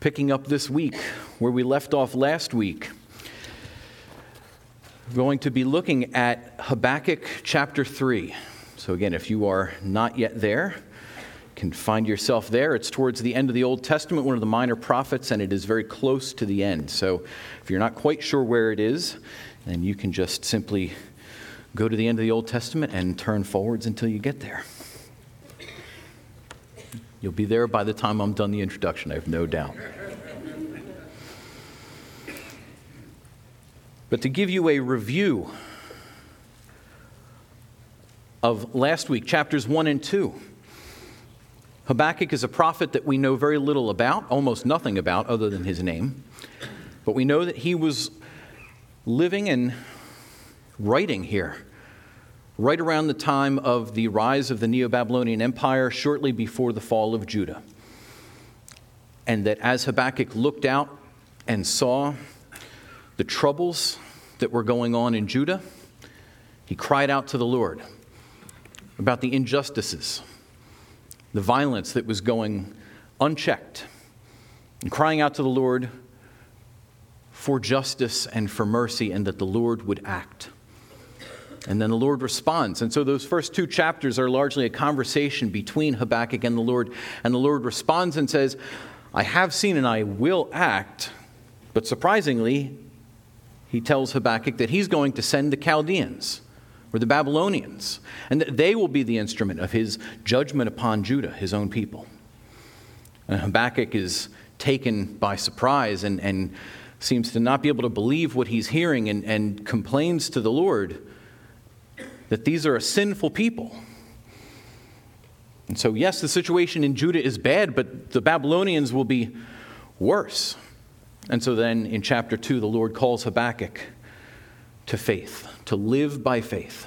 Picking up this week where we left off last week, we're going to be looking at Habakkuk chapter 3. So again, if you are not yet there, you can find yourself there. It's towards the end of the Old Testament, one of the minor prophets, and it is very close to the end. So if you're not quite sure where it is, then you can just simply go to the end of the Old Testament and turn forwards until you get there. You'll be there by the time I'm done the introduction, I have no doubt. But to give you a review of last week, chapters 1 and 2, Habakkuk is a prophet that we know very little about, almost nothing about other than his name. But we know that he was living and writing here right around the time of the rise of the Neo-Babylonian Empire, shortly before the fall of Judah. And that as Habakkuk looked out and saw the troubles that were going on in Judah, he cried out to the Lord about the injustices, the violence that was going unchecked, and crying out to the Lord for justice and for mercy, and that the Lord would act. And then the Lord responds. And so those first two chapters are largely a conversation between Habakkuk and the Lord responds and says, I have seen and I will act. But surprisingly, he tells Habakkuk that he's going to send the Chaldeans, or the Babylonians, and that they will be the instrument of his judgment upon Judah, his own people. And Habakkuk is taken by surprise and seems to not be able to believe what he's hearing and complains to the Lord that these are a sinful people. And so, yes, the situation in Judah is bad, but the Babylonians will be worse. And so then in chapter 2, the Lord calls Habakkuk to faith, to live by faith.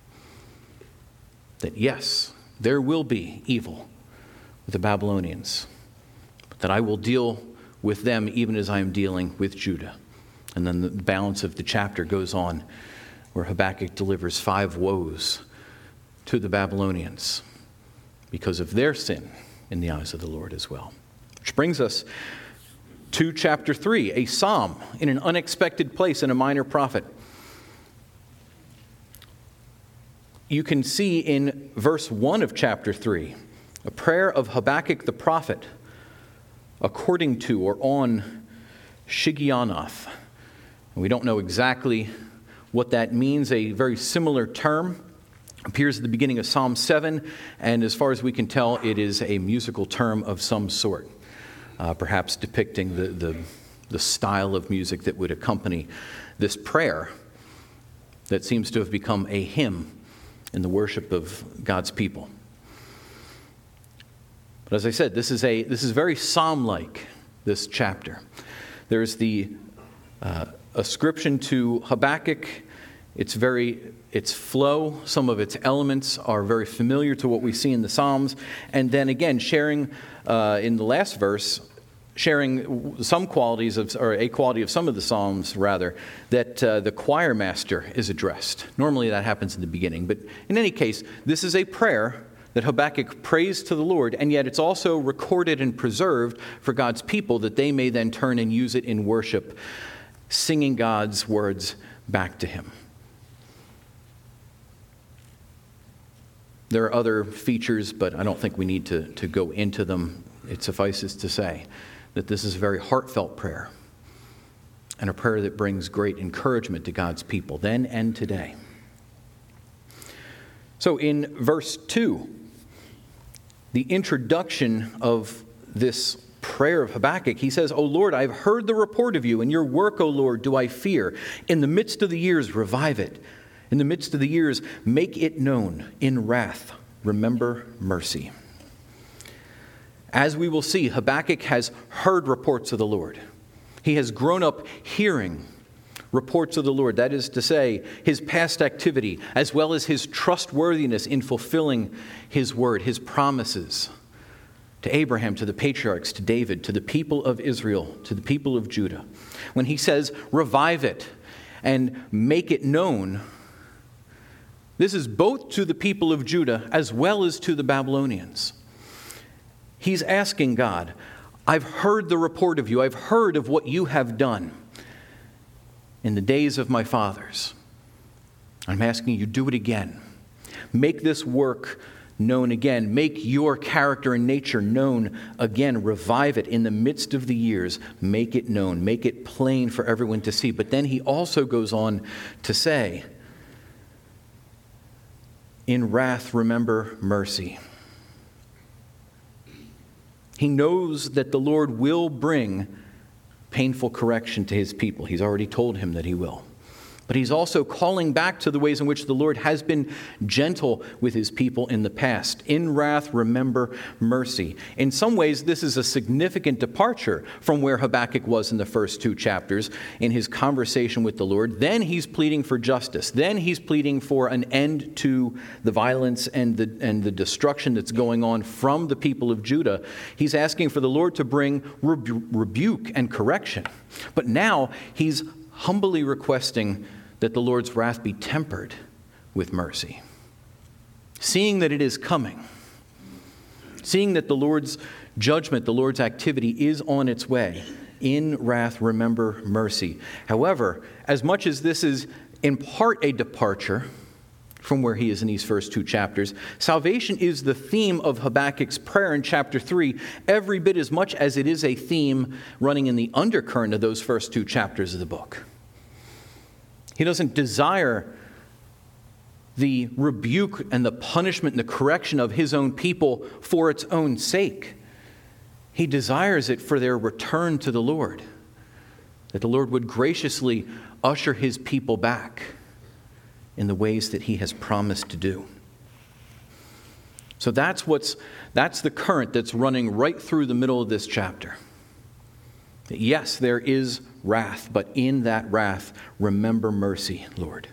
That yes, there will be evil with the Babylonians, but that I will deal with them even as I am dealing with Judah. And then the balance of the chapter goes on where Habakkuk delivers 5 woes to the Babylonians because of their sin in the eyes of the Lord as well. Which brings us to chapter 3, a psalm in an unexpected place in a minor prophet. You can see in verse 1 of chapter 3, a prayer of Habakkuk the prophet according to or on Shigionoth. And we don't know exactly what that means. A very similar term appears at the beginning of Psalm 7, and as far as we can tell, it is a musical term of some sort, perhaps depicting the style of music that would accompany this prayer that seems to have become a hymn in the worship of God's people. But as I said, this is very psalm-like, this chapter. There's the ascription to Habakkuk. Its flow, some of its elements are very familiar to what we see in the Psalms. And then again, sharing in the last verse, sharing some qualities or a quality of some of the Psalms, rather, that the choir master is addressed. Normally that happens in the beginning. But in any case, this is a prayer that Habakkuk prays to the Lord, and yet it's also recorded and preserved for God's people that they may then turn and use it in worship, singing God's words back to him. There are other features, but I don't think we need to go into them. It suffices to say that this is a very heartfelt prayer and a prayer that brings great encouragement to God's people then and today. So in verse 2, the introduction of this prayer of Habakkuk, he says, O Lord, I have heard the report of you, and your work, O Lord, do I fear. In the midst of the years, revive it. In the midst of the years, make it known. In wrath, remember mercy. As we will see, Habakkuk has heard reports of the Lord. He has grown up hearing reports of the Lord. That is to say, his past activity, as well as his trustworthiness in fulfilling his word, his promises to Abraham, to the patriarchs, to David, to the people of Israel, to the people of Judah. When he says, revive it and make it known, this is both to the people of Judah as well as to the Babylonians. He's asking God, I've heard the report of you. I've heard of what you have done in the days of my fathers. I'm asking you, do it again. Make this work known again. Make your character and nature known again. Revive it in the midst of the years. Make it known. Make it plain for everyone to see. But then he also goes on to say, in wrath, remember mercy. He knows that the Lord will bring painful correction to his people. He's already told him that he will. But he's also calling back to the ways in which the Lord has been gentle with his people in the past. In wrath, remember mercy. In some ways, this is a significant departure from where Habakkuk was in the first 2 chapters in his conversation with the Lord. Then he's pleading for justice. Then he's pleading for an end to the violence and the destruction that's going on from the people of Judah. He's asking for the Lord to bring rebuke and correction. But now he's humbly requesting that the Lord's wrath be tempered with mercy. Seeing that it is coming, seeing that the Lord's judgment, the Lord's activity is on its way, in wrath, remember mercy. However, as much as this is in part a departure from where he is in these first 2 chapters, salvation is the theme of Habakkuk's prayer in chapter 3, every bit as much as it is a theme running in the undercurrent of those first 2 chapters of the book. He doesn't desire the rebuke and the punishment and the correction of his own people for its own sake. He desires it for their return to the Lord, that the Lord would graciously usher his people back in the ways that he has promised to do. So that's the current that's running right through the middle of this chapter. Yes, there is wrath, but in that wrath, remember mercy, Lord.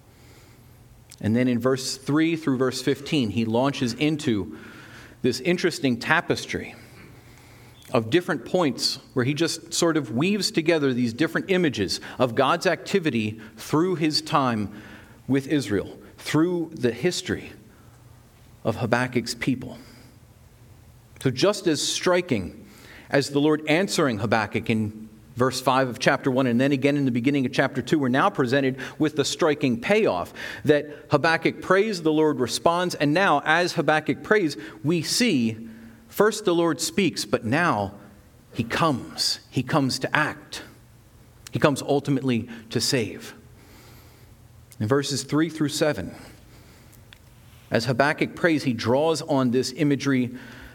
And then in verse 3 through verse 15, he launches into this interesting tapestry of different points where he just sort of weaves together these different images of God's activity through his time with Israel, through the history of Habakkuk's people. So just as striking as the Lord answering Habakkuk in verse 5 of chapter 1, and then again in the beginning of chapter 2, we're now presented with the striking payoff that Habakkuk prays, the Lord responds, and now as Habakkuk prays, we see first the Lord speaks, but now he comes. He comes to act. He comes ultimately to save. In verses 3 through 7, as Habakkuk prays, he draws on this imagery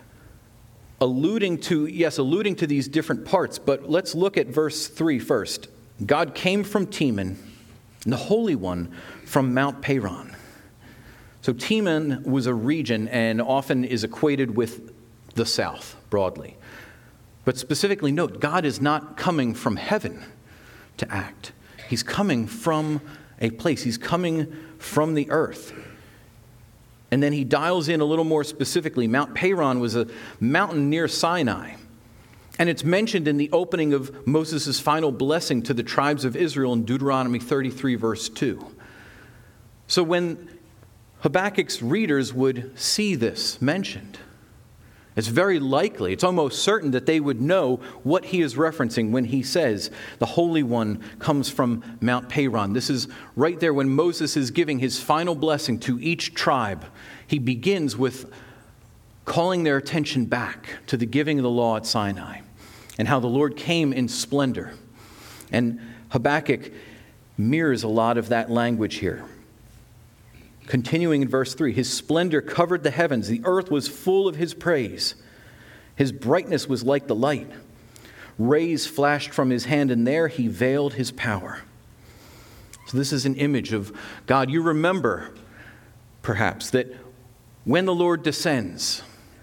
alluding to these different parts, but let's look at verse 3 first. God came from Teman, and the Holy One from Mount Paran. So Teman was a region and often is equated with the south, broadly. But specifically note, God is not coming from heaven to act. He's coming from a place. He's coming from the earth. And then he dials in a little more specifically. Mount Paran was a mountain near Sinai. And it's mentioned in the opening of Moses' final blessing to the tribes of Israel in Deuteronomy 33, verse 2. So when Habakkuk's readers would see this mentioned, it's very likely, it's almost certain that they would know what he is referencing when he says the Holy One comes from Mount Paran. This is right there when Moses is giving his final blessing to each tribe. He begins with calling their attention back to the giving of the law at Sinai and how the Lord came in splendor. And Habakkuk mirrors a lot of that language here. Continuing in verse 3, his splendor covered the heavens. The earth was full of his praise. His brightness was like the light. Rays flashed from his hand, and there he veiled his power. So this is an image of God. You remember, perhaps, that when the Lord descends,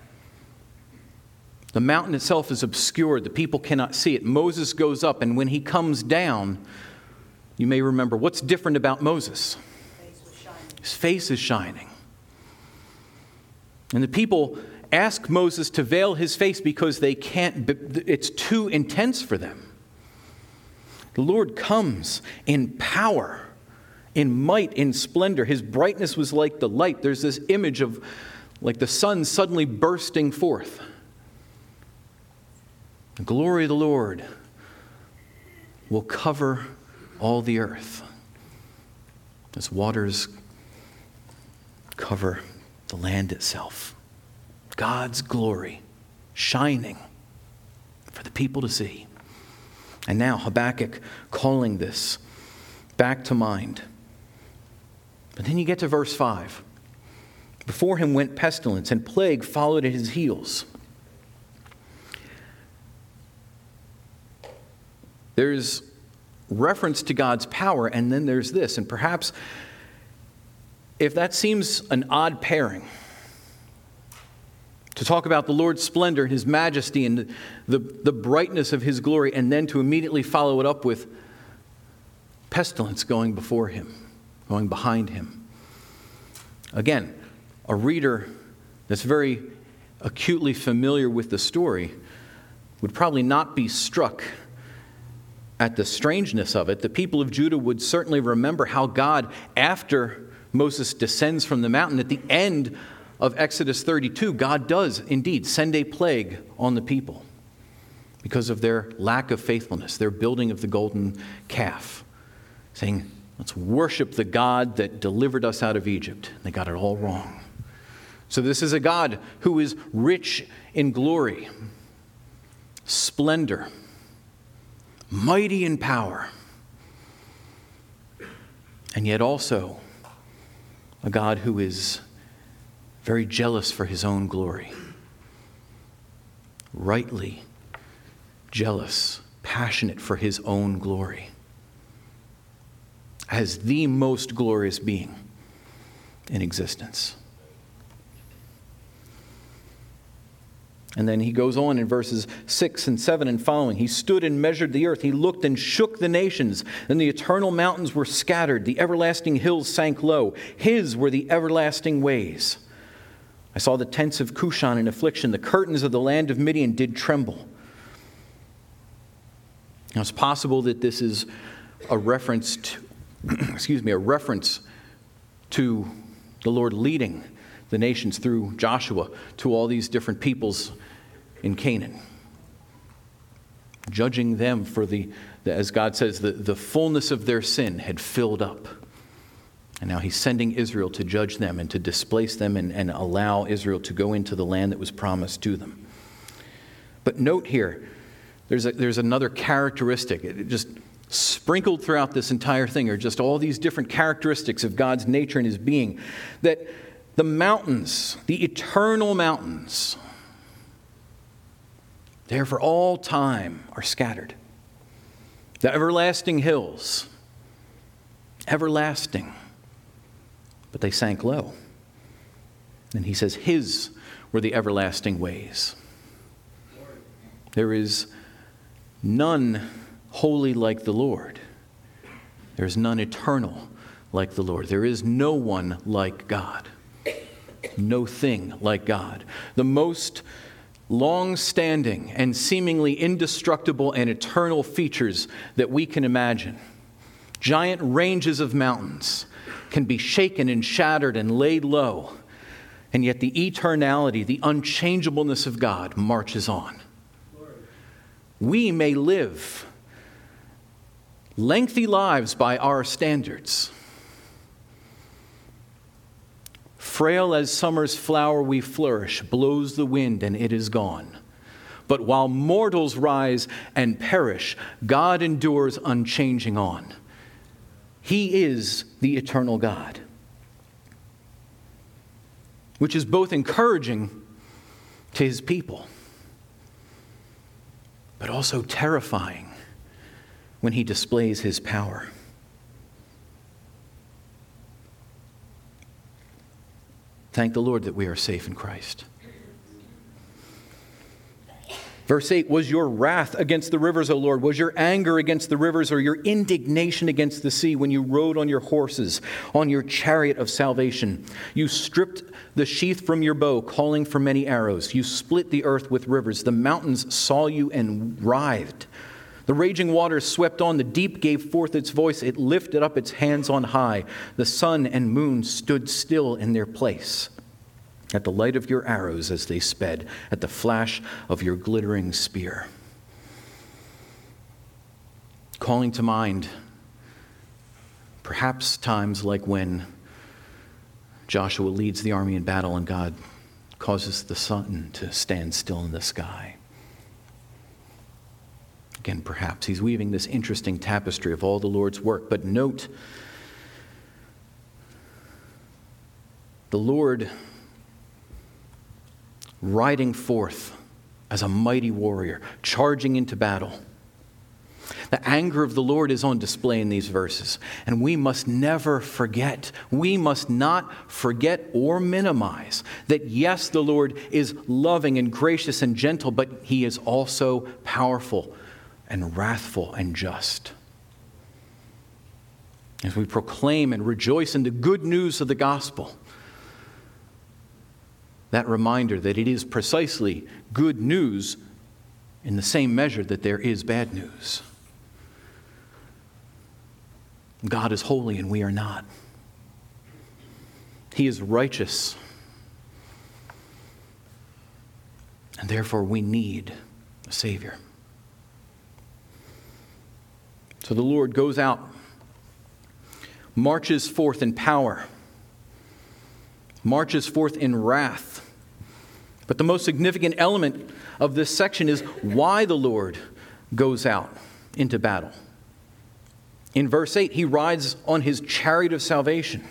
the mountain itself is obscured. The people cannot see it. Moses goes up, and when he comes down, you may remember, what's different about Moses? His face is shining. And the people ask Moses to veil his face because they can't, it's too intense for them. The Lord comes in power, in might, in splendor. His brightness was like the light. There's this image of like the sun suddenly bursting forth. The glory of the Lord will cover all the earth as waters cover the land itself. God's glory shining for the people to see. And now Habakkuk calling this back to mind. But then you get to verse 5. Before him went pestilence, and plague followed at his heels. There's reference to God's power, and then there's this. And perhaps if that seems an odd pairing, to talk about the Lord's splendor and his majesty and the brightness of his glory, and then to immediately follow it up with pestilence going before him, going behind him. Again, a reader that's very acutely familiar with the story would probably not be struck at the strangeness of it. The people of Judah would certainly remember how God, after Moses descends from the mountain, at the end of Exodus 32, God does indeed send a plague on the people because of their lack of faithfulness, their building of the golden calf, saying, let's worship the God that delivered us out of Egypt. They got it all wrong. So this is a God who is rich in glory, splendor, mighty in power, and yet also a God who is very jealous for his own glory. Rightly jealous, passionate for his own glory. As the most glorious being in existence. And then he goes on in verses 6 and 7 and following. He stood and measured the earth. He looked and shook the nations. And the eternal mountains were scattered. The everlasting hills sank low. His were the everlasting ways. I saw the tents of Cushan in affliction. The curtains of the land of Midian did tremble. Now it's possible that this is a reference to the Lord leading the nations through Joshua to all these different peoples in Canaan, judging them for as God says, the fullness of their sin had filled up. And now he's sending Israel to judge them and to displace them and allow Israel to go into the land that was promised to them. But note here, there's another characteristic. It just sprinkled throughout this entire thing are just all these different characteristics of God's nature and his being, that the mountains, the eternal mountains, there for all time are scattered. The everlasting hills, everlasting, but they sank low. And he says his were the everlasting ways. There is none holy like the Lord. There is none eternal like the Lord. There is no one like God. No thing like God. The most long-standing and seemingly indestructible and eternal features that we can imagine. Giant ranges of mountains can be shaken and shattered and laid low. And yet the eternality, the unchangeableness of God marches on. We may live lengthy lives by our standards. Frail as summer's flower we flourish, blows the wind and it is gone. But while mortals rise and perish, God endures unchanging on. He is the eternal God. Which is both encouraging to his people, but also terrifying when he displays his power. Thank the Lord that we are safe in Christ. Verse 8, was your wrath against the rivers, O Lord? Was your anger against the rivers, or your indignation against the sea when you rode on your horses, on your chariot of salvation? You stripped the sheath from your bow, calling for many arrows. You split the earth with rivers. The mountains saw you and writhed. The raging waters swept on. The deep gave forth its voice. It lifted up its hands on high. The sun and moon stood still in their place at the light of your arrows as they sped, at the flash of your glittering spear. calling to mind perhaps times like when Joshua leads the army in battle and God causes the sun to stand still in the sky. Again, perhaps he's weaving this interesting tapestry of all the Lord's work. But note, the Lord riding forth as a mighty warrior, charging into battle. The anger of the Lord is on display in these verses, and we must never forget. We must not forget or minimize that, yes, the Lord is loving and gracious and gentle, but he is also powerful and wrathful and just. As we proclaim and rejoice in the good news of the gospel, that reminder that it is precisely good news in the same measure that there is bad news. God is holy and we are not. He is righteous. And therefore we need a Savior. So the Lord goes out, marches forth in power, marches forth in wrath. But the most significant element of this section is why the Lord goes out into battle. In verse 8, he rides on his chariot of salvation.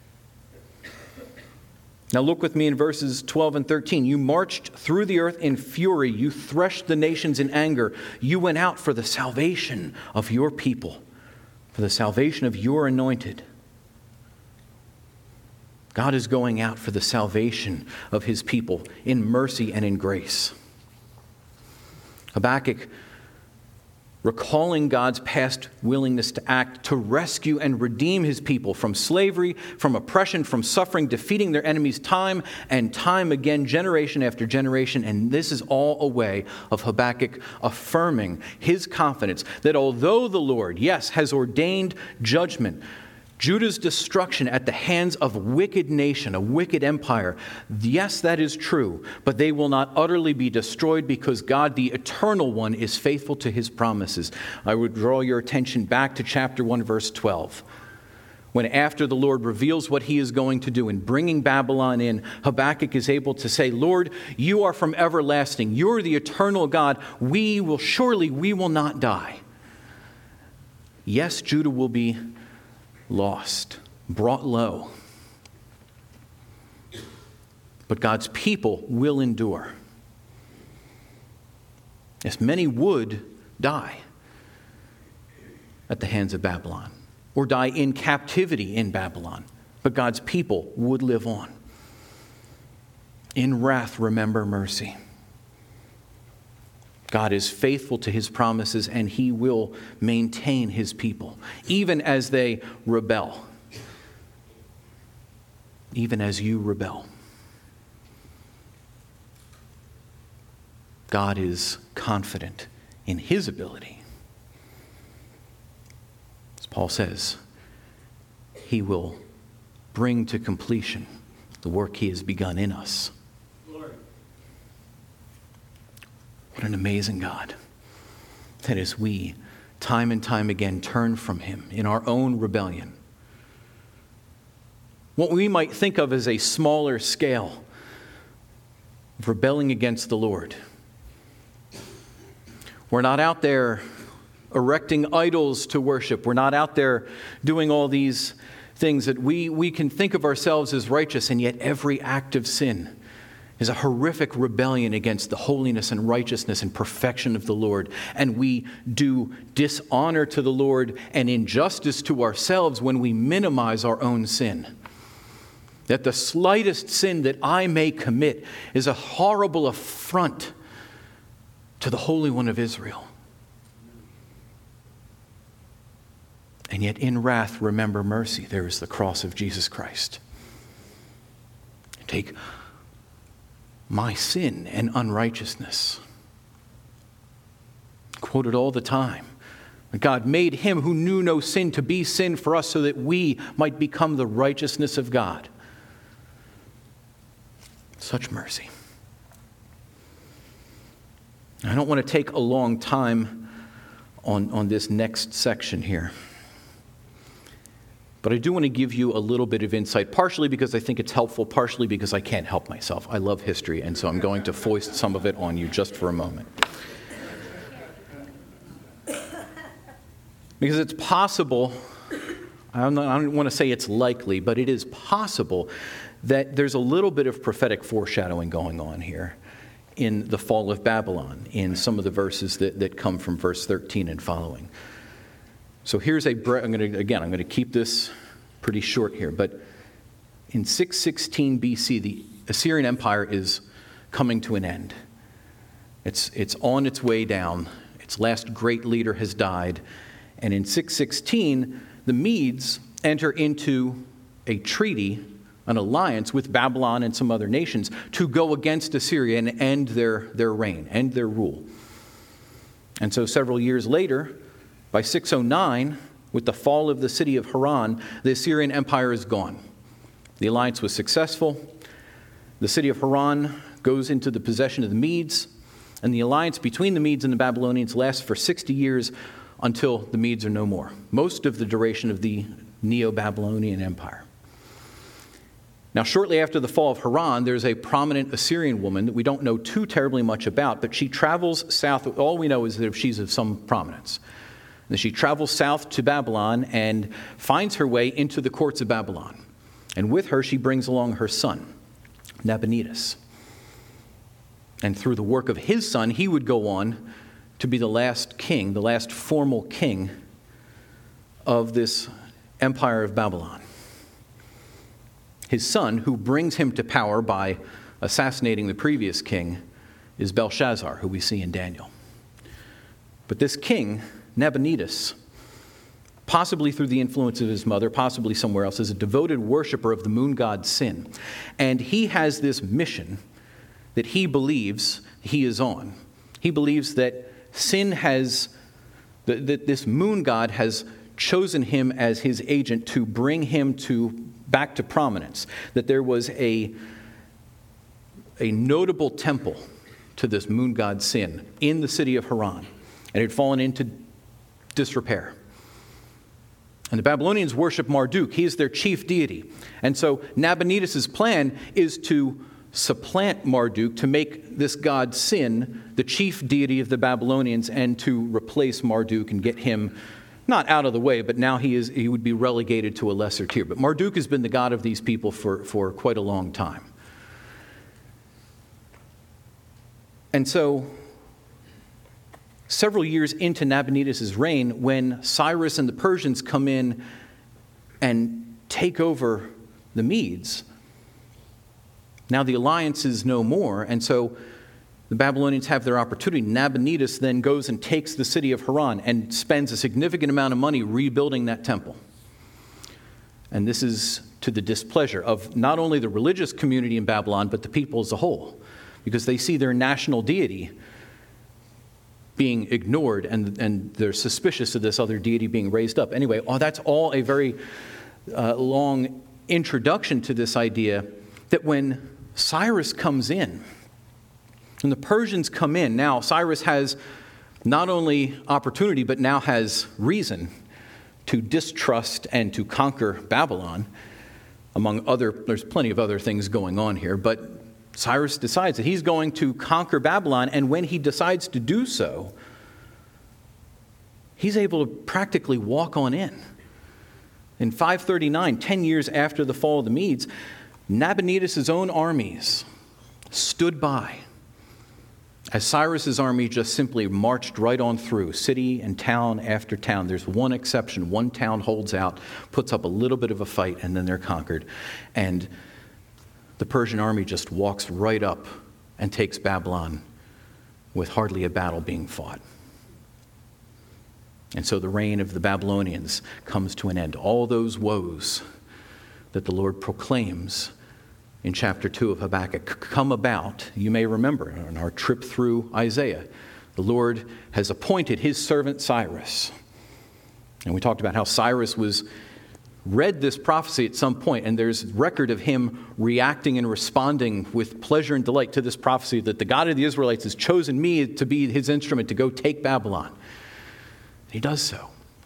Now look with me in verses 12 and 13. You marched through the earth in fury. You threshed the nations in anger. You went out for the salvation of your people, for the salvation of your anointed. God is going out for the salvation of his people in mercy and in grace. Habakkuk, recalling God's past willingness to act to rescue and redeem his people from slavery, from oppression, from suffering, defeating their enemies time and time again, generation after generation. And this is all a way of Habakkuk affirming his confidence that although the Lord, yes, has ordained judgment, Judah's destruction at the hands of a wicked nation, a wicked empire, yes, that is true, but they will not utterly be destroyed because God, the Eternal One, is faithful to his promises. I would draw your attention back to chapter 1, verse 12. When after the Lord reveals what he is going to do in bringing Babylon in, Habakkuk is able to say, Lord, you are from everlasting. You're the eternal God. We will not die. Yes, Judah will be lost, brought low. But God's people will endure. Yes, many would die at the hands of Babylon or die in captivity in Babylon, but God's people would live on. In wrath, remember mercy. God is faithful to his promises, and he will maintain his people, even as they rebel, even as you rebel. God is confident in his ability. As Paul says, he will bring to completion the work he has begun in us. What an amazing God. That is, we, time and time again, turn from him in our own rebellion. What we might think of as a smaller scale of rebelling against the Lord. We're not out there erecting idols to worship. We're not out there doing all these things that we can think of ourselves as righteous, and yet every act of sin is a horrific rebellion against the holiness and righteousness and perfection of the Lord. And we do dishonor to the Lord and injustice to ourselves when we minimize our own sin. That the slightest sin that I may commit is a horrible affront to the Holy One of Israel. And yet in wrath, remember mercy. There is the cross of Jesus Christ. Take my sin and unrighteousness. Quoted all the time. God made him who knew no sin to be sin for us so that we might become the righteousness of God. Such mercy. I don't want to take a long time on this next section here. But I do want to give you a little bit of insight, partially because I think it's helpful, partially because I can't help myself. I love history, and so I'm going to foist some of it on you just for a moment. Because it's possible, I don't want to say it's likely, but it is possible that there's a little bit of prophetic foreshadowing going on here in the fall of Babylon, in some of the verses that come from verse 13 and following. So here's I'm going to keep this pretty short here, but in 616 BC, the Assyrian Empire is coming to an end. It's on its way down. Its last great leader has died. And in 616, the Medes enter into a treaty, an alliance with Babylon and some other nations to go against Assyria and end their reign, end their rule. And so several years later, by 609, with the fall of the city of Haran, the Assyrian Empire is gone. The alliance was successful. The city of Haran goes into the possession of the Medes, and the alliance between the Medes and the Babylonians lasts for 60 years until the Medes are no more. Most of the duration of the Neo-Babylonian Empire. Now, shortly after the fall of Haran, there's a prominent Assyrian woman that we don't know too terribly much about, but she travels south. All we know is that she's of some prominence. And she travels south to Babylon and finds her way into the courts of Babylon. And with her, she brings along her son, Nabonidus. And through the work of his son, he would go on to be the last king, the last formal king of this empire of Babylon. His son, who brings him to power by assassinating the previous king, is Belshazzar, who we see in Daniel. But this king, Nabonidus, possibly through the influence of his mother, possibly somewhere else, is a devoted worshiper of the moon god Sin. And he has this mission that he believes he is on. He believes that Sin has, that this moon god has chosen him as his agent to bring him back to prominence. That there was a notable temple to this moon god Sin in the city of Haran, and it had fallen into disrepair. And the Babylonians worship Marduk. He is their chief deity. And so Nabonidus' plan is to supplant Marduk, to make this god Sin the chief deity of the Babylonians, and to replace Marduk and get him not out of the way, but now he would be relegated to a lesser tier. But Marduk has been the god of these people for quite a long time. And so, several years into Nabonidus' reign, when Cyrus and the Persians come in and take over the Medes, now the alliance is no more, and so the Babylonians have their opportunity. Nabonidus then goes and takes the city of Haran and spends a significant amount of money rebuilding that temple. And this is to the displeasure of not only the religious community in Babylon, but the people as a whole, because they see their national deity being ignored, and they're suspicious of this other deity being raised up. Anyway, that's all a very long introduction to this idea that when Cyrus comes in, and the Persians come in, now Cyrus has not only opportunity, but now has reason to distrust and to conquer Babylon, there's plenty of other things going on here, but Cyrus decides that he's going to conquer Babylon, and when he decides to do so, he's able to practically walk on in. In 539, 10 years after the fall of the Medes, Nabonidus' own armies stood by as Cyrus' army just simply marched right on through, city and town after town. There's one exception. One town holds out, puts up a little bit of a fight, and then they're conquered. And the Persian army just walks right up and takes Babylon with hardly a battle being fought. And so the reign of the Babylonians comes to an end. All those woes that the Lord proclaims in chapter 2 of Habakkuk come about. You may remember on our trip through Isaiah, the Lord has appointed his servant Cyrus. And we talked about how Cyrus read this prophecy at some point, and there's record of him reacting and responding with pleasure and delight to this prophecy that the God of the Israelites has chosen me to be his instrument to go take Babylon. He does so.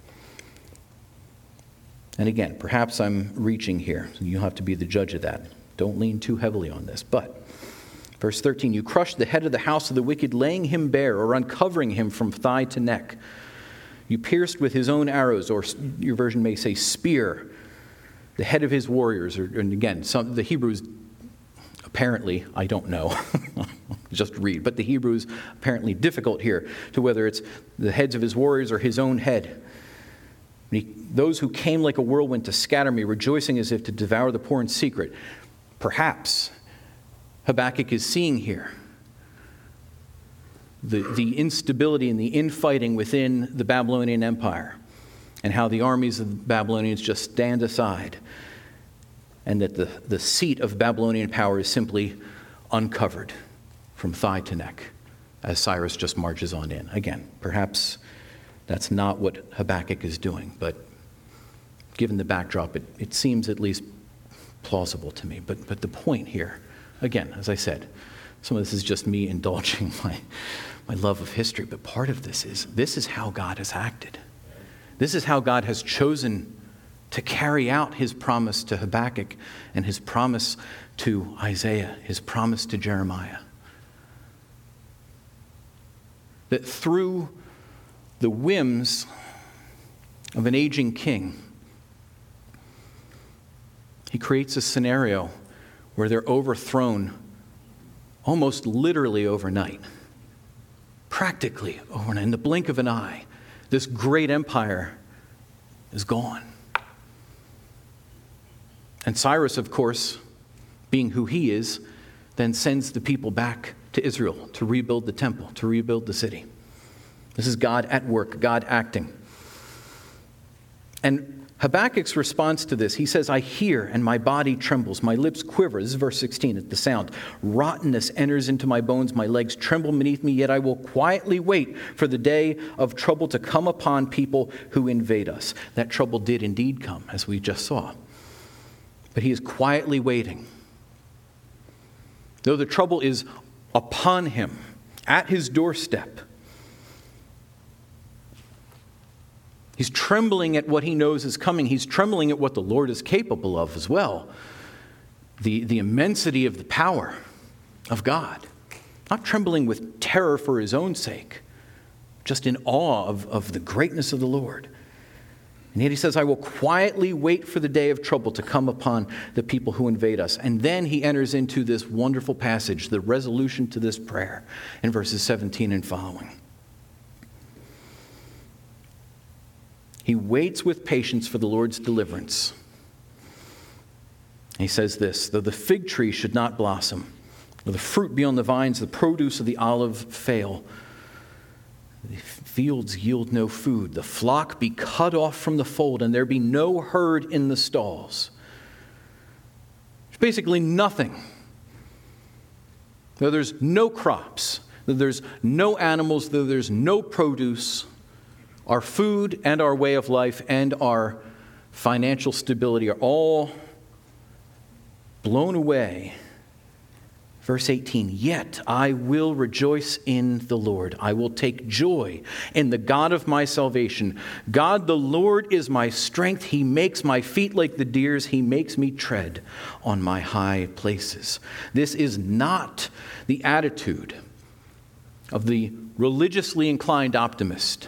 And again, perhaps I'm reaching here, so you'll have to be the judge of that. Don't lean too heavily on this. But, verse 13, you crushed the head of the house of the wicked, laying him bare or uncovering him from thigh to neck. You pierced with his own arrows, or your version may say spear, the head of his warriors. And again, the Hebrews apparently, I don't know, just read, but the Hebrews apparently difficult here to whether it's the heads of his warriors or his own head. Those who came like a whirlwind to scatter me, rejoicing as if to devour the poor in secret. Perhaps Habakkuk is seeing here the instability and the infighting within the Babylonian Empire, and how the armies of the Babylonians just stand aside, and that the seat of Babylonian power is simply uncovered from thigh to neck as Cyrus just marches on in. Again, perhaps that's not what Habakkuk is doing, but given the backdrop, it seems at least plausible to me. But the point here, again, as I said, some of this is just me indulging my love of history, but part of this is how God has acted. This is how God has chosen to carry out his promise to Habakkuk and his promise to Isaiah, his promise to Jeremiah. That through the whims of an aging king, he creates a scenario where they're overthrown almost literally overnight. Practically overnight. In the blink of an eye, this great empire is gone. And Cyrus, of course, being who he is, then sends the people back to Israel to rebuild the temple, to rebuild the city. This is God at work, God acting. And Habakkuk's response to this, he says, I hear and my body trembles, my lips quiver. This is verse 16 at the sound. Rottenness enters into my bones, my legs tremble beneath me, yet I will quietly wait for the day of trouble to come upon people who invade us. That trouble did indeed come, as we just saw. But he is quietly waiting. Though the trouble is upon him, at his doorstep, he's trembling at what he knows is coming. He's trembling at what the Lord is capable of as well. The immensity of the power of God. Not trembling with terror for his own sake, just in awe of the greatness of the Lord. And yet he says, I will quietly wait for the day of trouble to come upon the people who invade us. And then he enters into this wonderful passage, the resolution to this prayer in verses 17 and following. He waits with patience for the Lord's deliverance. He says this, though the fig tree should not blossom, though the fruit be on the vines, the produce of the olive fail, the fields yield no food, the flock be cut off from the fold, and there be no herd in the stalls. There's basically nothing. Though there's no crops, though there's no animals, though there's no produce, our food and our way of life and our financial stability are all blown away. Verse 18, yet I will rejoice in the Lord. I will take joy in the God of my salvation. God the Lord is my strength. He makes my feet like the deer's. He makes me tread on my high places. This is not the attitude of the religiously inclined optimist.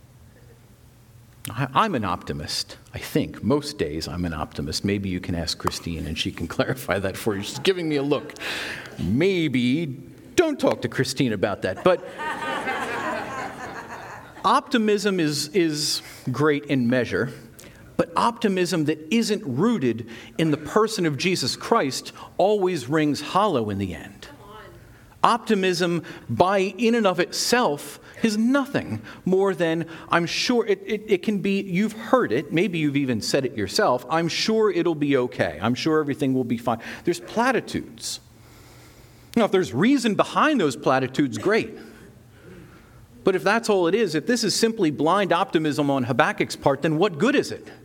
I'm an optimist, I think. Most days I'm an optimist. Maybe you can ask Christine and she can clarify that for you. She's giving me a look. Maybe don't talk to Christine about that. But optimism is great in measure, but optimism that isn't rooted in the person of Jesus Christ always rings hollow in the end. Optimism by in and of itself is nothing more than, I'm sure it can be, you've heard it, maybe you've even said it yourself, I'm sure it'll be okay. I'm sure everything will be fine. There's platitudes. Now, if there's reason behind those platitudes, great. But if that's all it is, if this is simply blind optimism on Habakkuk's part, then what good is it?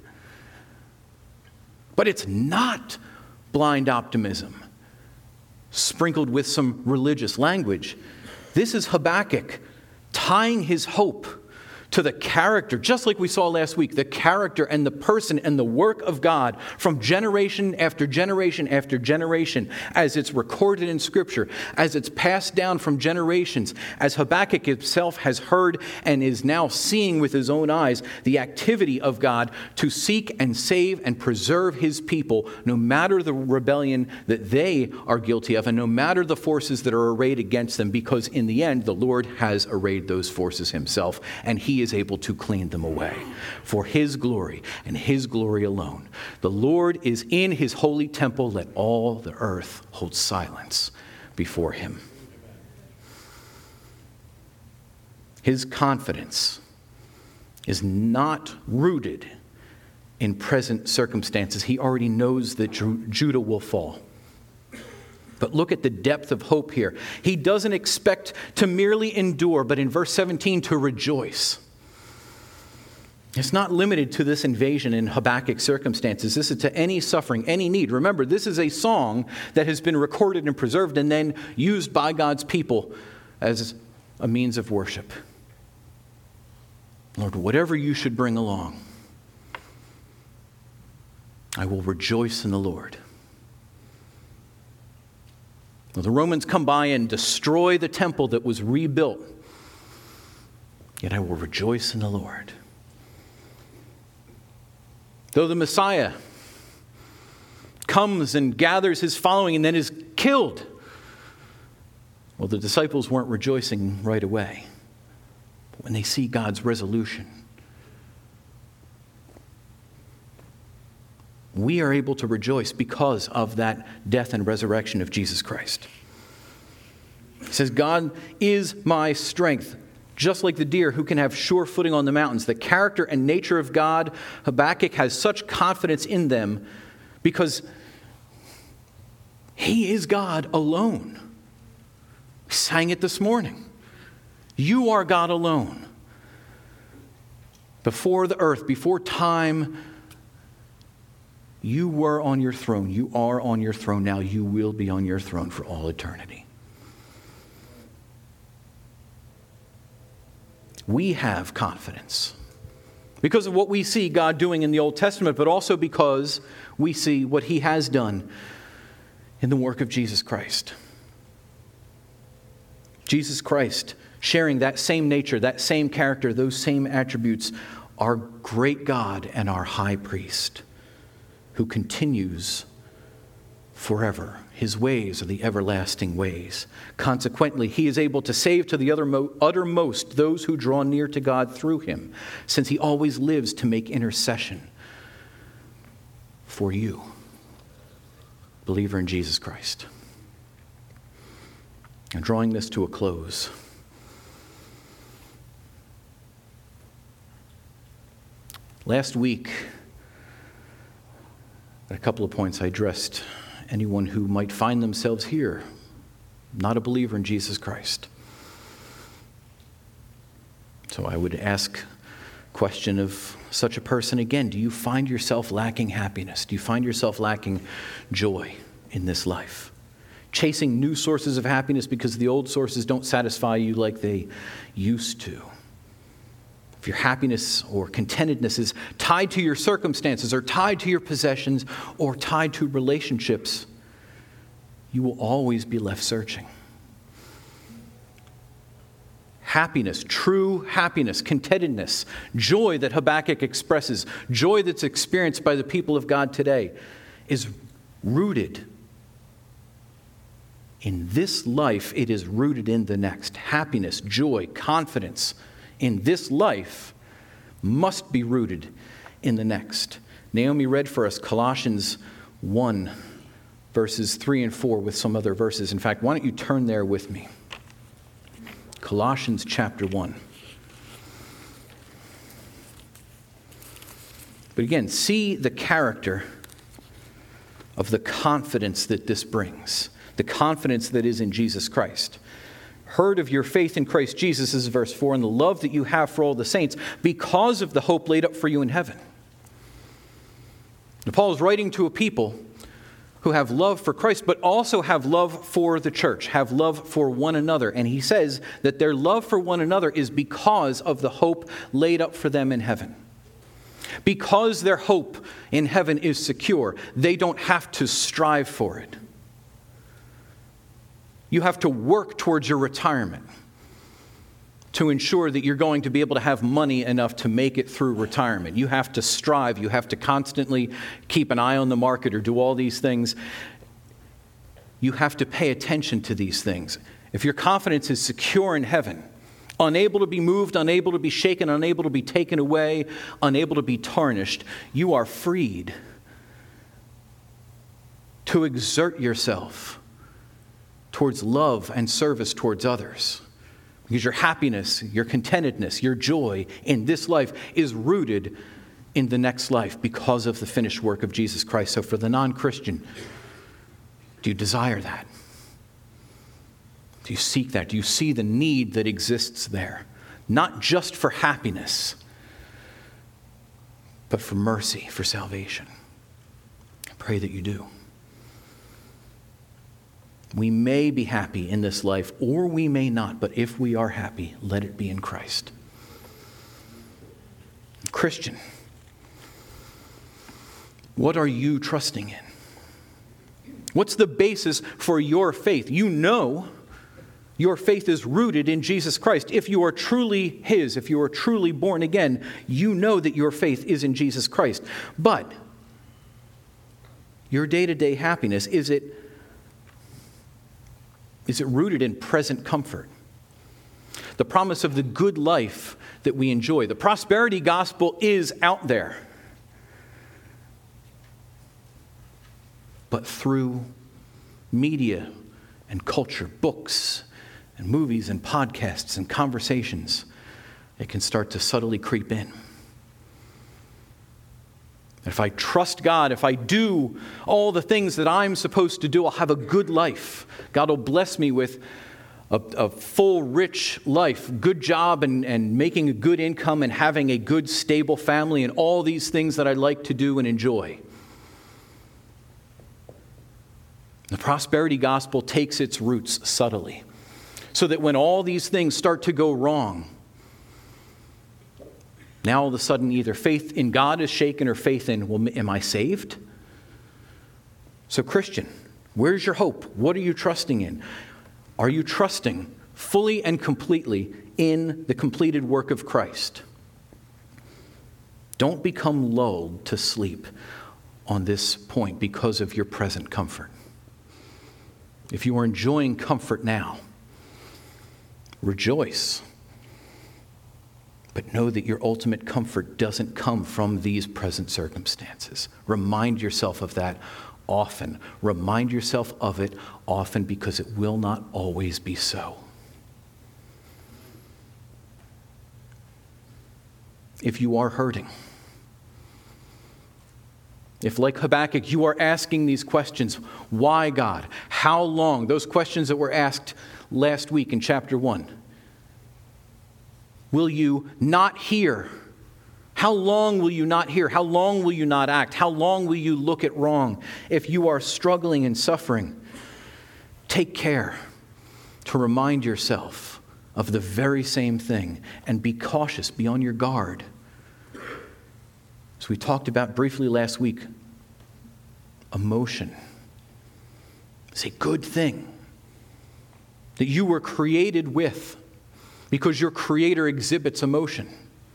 But it's not blind optimism sprinkled with some religious language. This is Habakkuk tying his hope to the character, just like we saw last week, the character and the person and the work of God from generation after generation after generation, as it's recorded in Scripture, as it's passed down from generations, as Habakkuk himself has heard and is now seeing with his own eyes the activity of God to seek and save and preserve his people, no matter the rebellion that they are guilty of and no matter the forces that are arrayed against them, because in the end, the Lord has arrayed those forces himself, and he is able to clean them away for his glory and his glory alone. The Lord is in his holy temple. Let all the earth hold silence before him. His confidence is not rooted in present circumstances. He already knows that Judah will fall. But look at the depth of hope here. He doesn't expect to merely endure, but in verse 17 to rejoice. It's not limited to this invasion in Habakkuk's circumstances. This is to any suffering, any need. Remember, this is a song that has been recorded and preserved and then used by God's people as a means of worship. Lord, whatever you should bring along, I will rejoice in the Lord. Well, the Romans come by and destroy the temple that was rebuilt, yet I will rejoice in the Lord. Though the Messiah comes and gathers his following and then is killed, well, the disciples weren't rejoicing right away. But when they see God's resolution, we are able to rejoice because of that death and resurrection of Jesus Christ. He says, God is my strength. Just like the deer who can have sure footing on the mountains, the character and nature of God, Habakkuk has such confidence in them because he is God alone. We sang it this morning. You are God alone. Before the earth, before time, you were on your throne. You are on your throne now. You will be on your throne for all eternity. We have confidence because of what we see God doing in the Old Testament, but also because we see what he has done in the work of Jesus Christ. Jesus Christ, sharing that same nature, that same character, those same attributes, our great God and our high priest, who continues forever. His ways are the everlasting ways. Consequently, he is able to save to the uttermost those who draw near to God through him, since he always lives to make intercession for you, believer in Jesus Christ. And drawing this to a close, last week, at a couple of points I addressed anyone who might find themselves here, not a believer in Jesus Christ. So I would ask the question of such a person again, do you find yourself lacking happiness? Do you find yourself lacking joy in this life? Chasing new sources of happiness because the old sources don't satisfy you like they used to. If your happiness or contentedness is tied to your circumstances or tied to your possessions or tied to relationships, you will always be left searching. Happiness, true happiness, contentedness, joy that Habakkuk expresses, joy that's experienced by the people of God today, is rooted in this life. It is rooted in the next. Happiness, joy, confidence in this life must be rooted in the next. Naomi read for us Colossians 1, verses 3 and 4 with some other verses. In fact, why don't you turn there with me? Colossians chapter 1. But again, see the character of the confidence that this brings, the confidence that is in Jesus Christ. Heard of your faith in Christ Jesus, is verse 4, and the love that you have for all the saints because of the hope laid up for you in heaven. Now, Paul is writing to a people who have love for Christ, but also have love for the church, have love for one another. And he says that their love for one another is because of the hope laid up for them in heaven. Because their hope in heaven is secure, they don't have to strive for it. You have to work towards your retirement to ensure that you're going to be able to have money enough to make it through retirement. You have to strive. You have to constantly keep an eye on the market or do all these things. You have to pay attention to these things. If your confidence is secure in heaven, unable to be moved, unable to be shaken, unable to be taken away, unable to be tarnished, you are freed to exert yourself towards love and service towards others. Because your happiness, your contentedness, your joy in this life is rooted in the next life because of the finished work of Jesus Christ. So for the non-Christian, do you desire that? Do you seek that? Do you see the need that exists there? Not just for happiness, but for mercy, for salvation. I pray that you do. We may be happy in this life, or we may not, but if we are happy, let it be in Christ. Christian, what are you trusting in? What's the basis for your faith? You know your faith is rooted in Jesus Christ. If you are truly His, if you are truly born again, you know that your faith is in Jesus Christ. But your day-to-day happiness, is it rooted in present comfort? The promise of the good life that we enjoy. The prosperity gospel is out there. But through media and culture, books and movies and podcasts and conversations, it can start to subtly creep in. If I trust God, if I do all the things that I'm supposed to do, I'll have a good life. God will bless me with a full, rich life, good job and making a good income and having a good, stable family and all these things that I like to do and enjoy. The prosperity gospel takes its roots subtly, so that when all these things start to go wrong, now all of a sudden either faith in God is shaken or faith in, well, am I saved? So Christian, where's your hope? What are you trusting in? Are you trusting fully and completely in the completed work of Christ? Don't become lulled to sleep on this point because of your present comfort. If you are enjoying comfort now, rejoice. But know that your ultimate comfort doesn't come from these present circumstances. Remind yourself of that often. Remind yourself of it often, because it will not always be so. If you are hurting, if like Habakkuk you are asking these questions, why God? How long? Those questions that were asked last week in chapter 1. Will you not hear? How long will you not hear? How long will you not act? How long will you look at wrong? If you are struggling and suffering, take care to remind yourself of the very same thing and be cautious, be on your guard. As we talked about briefly last week, emotion is a good thing that you were created with, because your Creator exhibits emotion.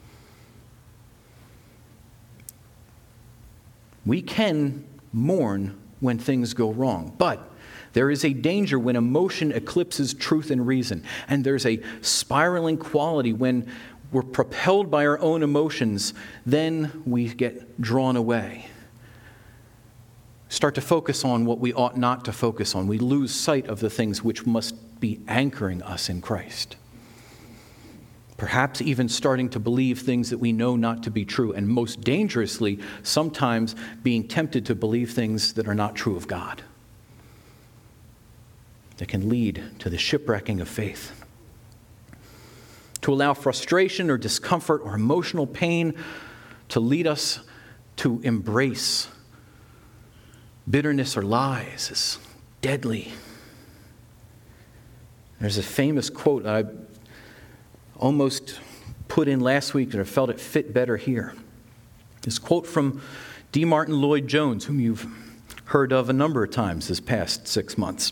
We can mourn when things go wrong, but there is a danger when emotion eclipses truth and reason. And there's a spiraling quality when we're propelled by our own emotions, then we get drawn away. Start to focus on what we ought not to focus on. We lose sight of the things which must be anchoring us in Christ. Perhaps even starting to believe things that we know not to be true, and most dangerously, sometimes being tempted to believe things that are not true of God, that can lead to the shipwrecking of faith. To allow frustration or discomfort or emotional pain to lead us to embrace Bitterness or lies is deadly. There's a famous quote I almost put in last week and I felt it fit better here. This quote from D. Martin Lloyd-Jones, whom you've heard of a number of times this past 6 months,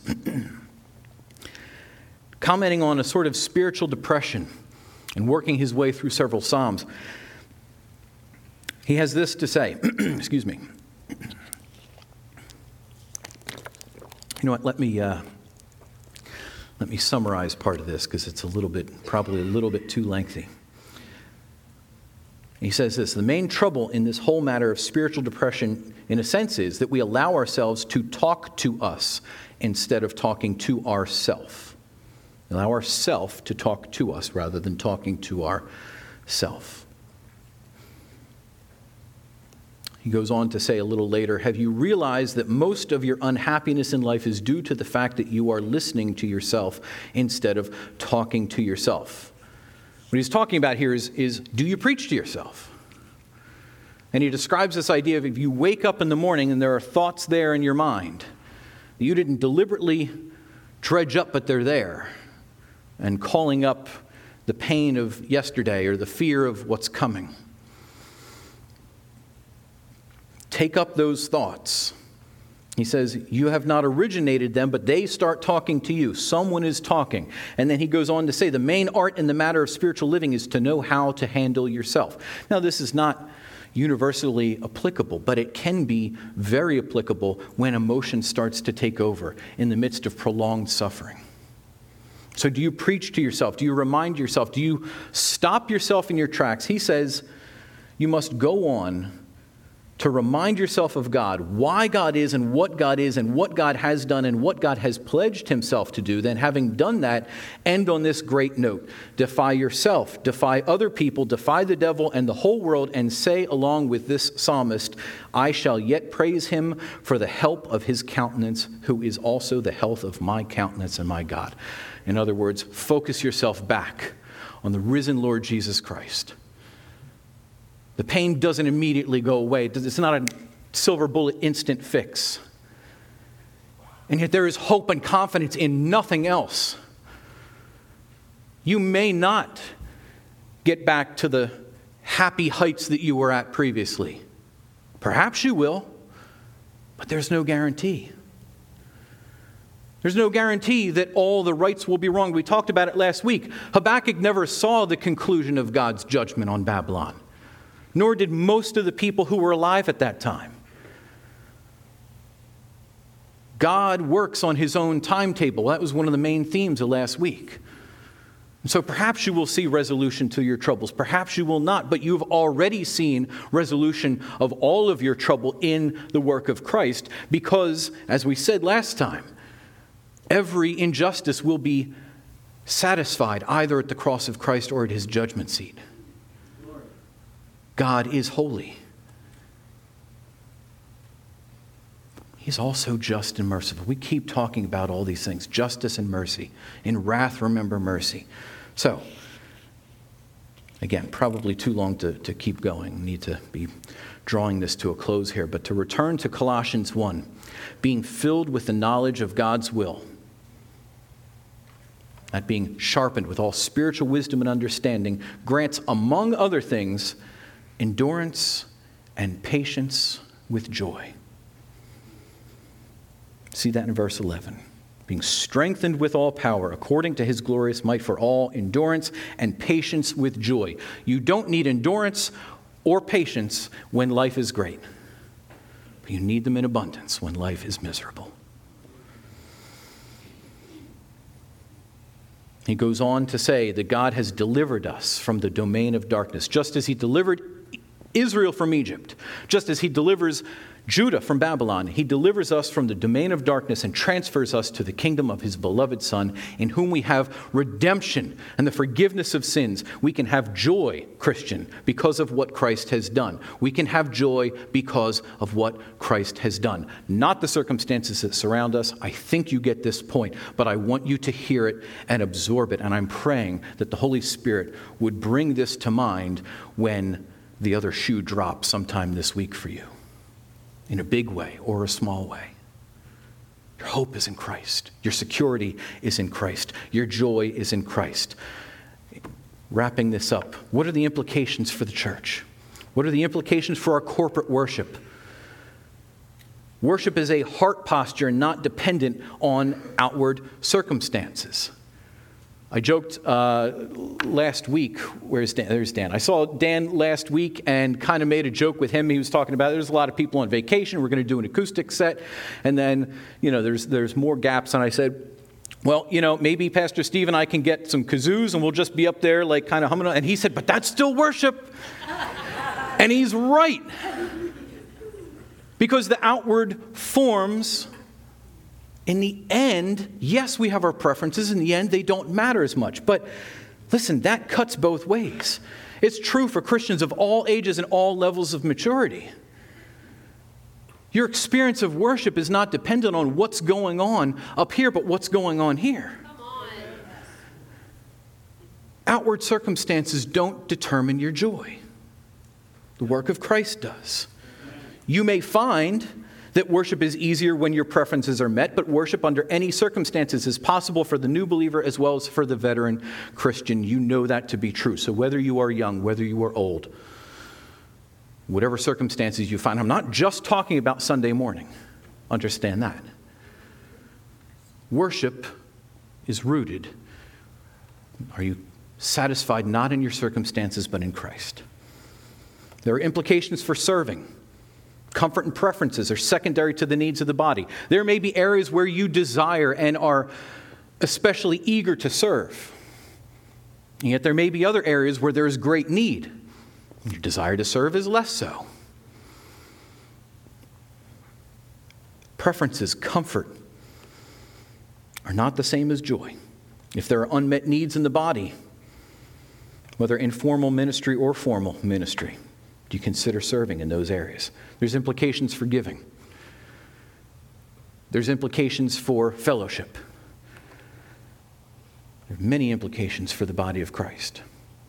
commenting on a sort of spiritual depression and working his way through several Psalms. He has this to say, excuse me. You know what, let me summarize part of this because it's probably a little bit too lengthy. He says this: the main trouble in this whole matter of spiritual depression, in a sense, is that we allow ourselves to talk to us instead of talking to ourself. Allow ourself to talk to us rather than talking to ourself. He goes on to say a little later, have you realized that most of your unhappiness in life is due to the fact that you are listening to yourself instead of talking to yourself? What he's talking about here is do you preach to yourself? And he describes this idea of if you wake up in the morning and there are thoughts there in your mind that you didn't deliberately dredge up, but they're there, and calling up the pain of yesterday or the fear of what's coming. Take up those thoughts. He says, you have not originated them, but they start talking to you. Someone is talking. And then he goes on to say, the main art in the matter of spiritual living is to know how to handle yourself. Now, this is not universally applicable, but it can be very applicable when emotion starts to take over in the midst of prolonged suffering. So do you preach to yourself? Do you remind yourself? Do you stop yourself in your tracks? He says you must go on to remind yourself of God, why God is and what God has done and what God has pledged himself to do. Then having done that, end on this great note. Defy yourself, defy other people, defy the devil and the whole world, and say along with this psalmist, I shall yet praise him for the help of his countenance, who is also the health of my countenance and my God. In other words, focus yourself back on the risen Lord Jesus Christ. The pain doesn't immediately go away. It's not a silver bullet instant fix. And yet there is hope and confidence in nothing else. You may not get back to the happy heights that you were at previously. Perhaps you will, but there's no guarantee. There's no guarantee that all the rights will be wrong. We talked about it last week. Habakkuk never saw the conclusion of God's judgment on Babylon, nor did most of the people who were alive at that time. God works on his own timetable. That was one of the main themes of last week. And so perhaps you will see resolution to your troubles. Perhaps you will not, but you've already seen resolution of all of your trouble in the work of Christ because, as we said last time, every injustice will be satisfied either at the cross of Christ or at his judgment seat. God is holy. He's also just and merciful. We keep talking about all these things, justice and mercy. In wrath, remember mercy. So, again, probably too long to keep going. We need to be drawing this to a close here. But to return to Colossians 1, being filled with the knowledge of God's will, that being sharpened with all spiritual wisdom and understanding, grants, among other things, endurance and patience with joy. See that in verse 11. Being strengthened with all power according to his glorious might for all endurance and patience with joy. You don't need endurance or patience when life is great. But you need them in abundance when life is miserable. He goes on to say that God has delivered us from the domain of darkness, just as he delivered Israel from Egypt, just as he delivers Judah from Babylon. He delivers us from the domain of darkness and transfers us to the kingdom of his beloved Son, in whom we have redemption and the forgiveness of sins. We can have joy, Christian, because of what Christ has done. We can have joy because of what Christ has done. Not the circumstances that surround us. I think you get this point, but I want you to hear it and absorb it. And I'm praying that the Holy Spirit would bring this to mind when the other shoe drops sometime this week for you. in a big way or a small way. Your hope is in Christ. Your security is in Christ. Your joy is in Christ. Wrapping this up, what are the implications for the church? What are the implications for our corporate worship? Worship is a heart posture not dependent on outward circumstances. I joked last week, where's Dan? There's Dan. I saw Dan last week and kind of made a joke with him. He was talking about there's a lot of people on vacation. We're going to do an acoustic set. And then, there's more gaps. And I said, well, maybe Pastor Steve and I can get some kazoos and we'll just be up there like kind of humming. And he said, but that's still worship. And he's right. Because the outward forms, in the end, yes, we have our preferences. In the end, they don't matter as much. But listen, that cuts both ways. It's true for Christians of all ages and all levels of maturity. Your experience of worship is not dependent on what's going on up here, but what's going on here. Come on. Outward circumstances don't determine your joy. The work of Christ does. You may find that worship is easier when your preferences are met, but worship under any circumstances is possible for the new believer as well as for the veteran Christian. You know that to be true. So whether you are young, whether you are old, whatever circumstances you find, I'm not just talking about Sunday morning. Understand that. Worship is rooted. Are you satisfied not in your circumstances but in Christ? There are implications for serving. Comfort and preferences are secondary to the needs of the body. There may be areas where you desire and are especially eager to serve. And yet there may be other areas where there is great need. Your desire to serve is less so. Preferences, comfort, are not the same as joy. If there are unmet needs in the body, whether informal ministry or formal ministry, do you consider serving in those areas? There's implications for giving. There's implications for fellowship. There are many implications for the body of Christ.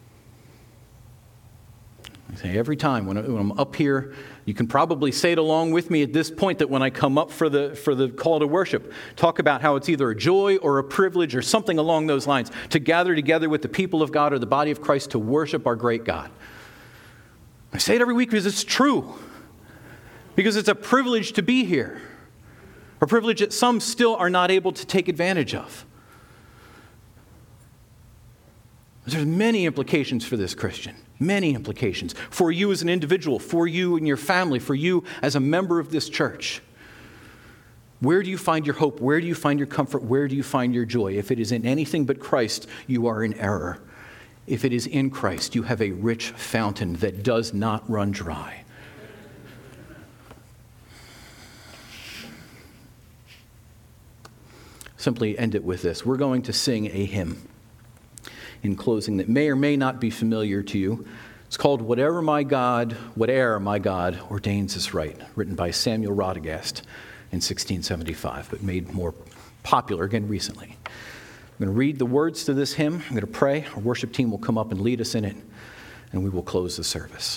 I say every time when I'm up here, you can probably say it along with me at this point that when I come up for the call to worship, talk about how it's either a joy or a privilege or something along those lines to gather together with the people of God or the body of Christ to worship our great God. I say it every week because it's true. Because it's a privilege to be here. A privilege that some still are not able to take advantage of. There's many implications for this Christian. Many implications. For you as an individual, for you and your family, for you as a member of this church. Where do you find your hope? Where do you find your comfort? Where do you find your joy? If it is in anything but Christ, you are in error. If it is in Christ, you have a rich fountain that does not run dry. Simply end it with this. We're going to sing a hymn in closing that may or may not be familiar to you. It's called Whate'er My God Ordains Is Right, written by Samuel Radagast in 1675, but made more popular again recently. I'm going to read the words to this hymn. I'm going to pray. Our worship team will come up and lead us in it, and we will close the service.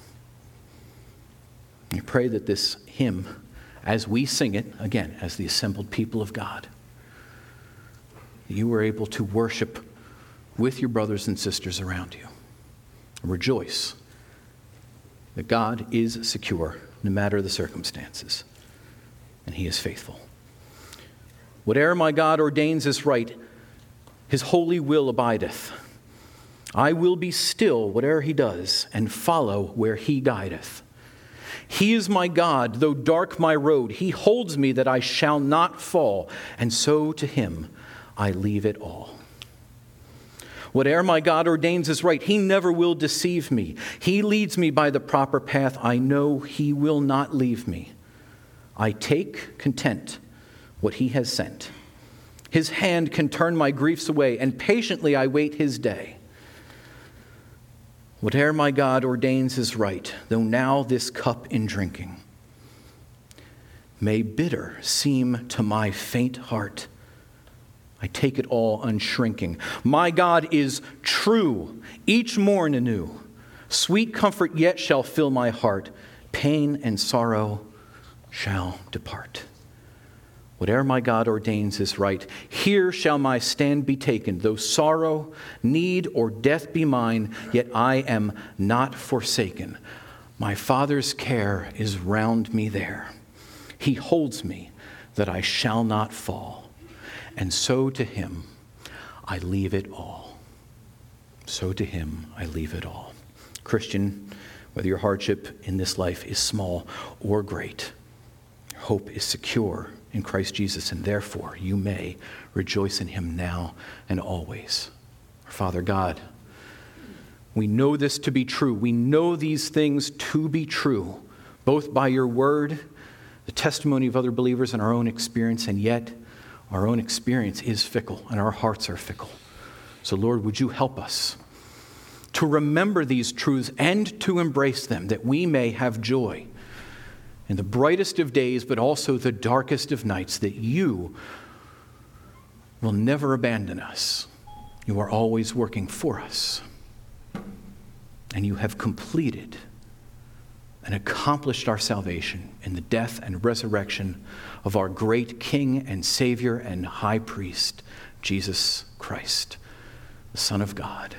I pray that this hymn, as we sing it, again, as the assembled people of God, you were able to worship with your brothers and sisters around you. Rejoice that God is secure, no matter the circumstances, and He is faithful. Whate'er my God ordains is right, His holy will abideth. I will be still, whate'er He does, and follow where He guideth. He is my God, though dark my road. He holds me that I shall not fall, and so to Him I leave it all. Whate'er my God ordains is right. He never will deceive me. He leads me by the proper path. I know He will not leave me. I take content what He has sent. His hand can turn my griefs away, and patiently I wait His day. Whate'er my God ordains is right, though now this cup in drinking may bitter seem to my faint heart. I take it all unshrinking. My God is true, each morn anew. Sweet comfort yet shall fill my heart. Pain and sorrow shall depart. Whate'er my God ordains is right. Here shall my stand be taken. Though sorrow, need, or death be mine, yet I am not forsaken. My Father's care is round me there. He holds me that I shall not fall. And so to him I leave it all. So to him I leave it all. Christian, whether your hardship in this life is small or great, your hope is secure in Christ Jesus, and therefore you may rejoice in him now and always. Father God, we know this to be true. We know these things to be true, both by your word, the testimony of other believers, and our own experience, and yet our own experience is fickle and our hearts are fickle. So Lord, would you help us to remember these truths and to embrace them, that we may have joy in the brightest of days, but also the darkest of nights, that you will never abandon us. You are always working for us. And you have completed and accomplished our salvation in the death and resurrection of our great King and Savior and High Priest, Jesus Christ, the Son of God.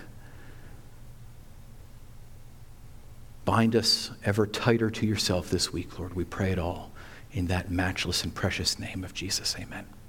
Bind us ever tighter to yourself this week, Lord. We pray it all in that matchless and precious name of Jesus. Amen.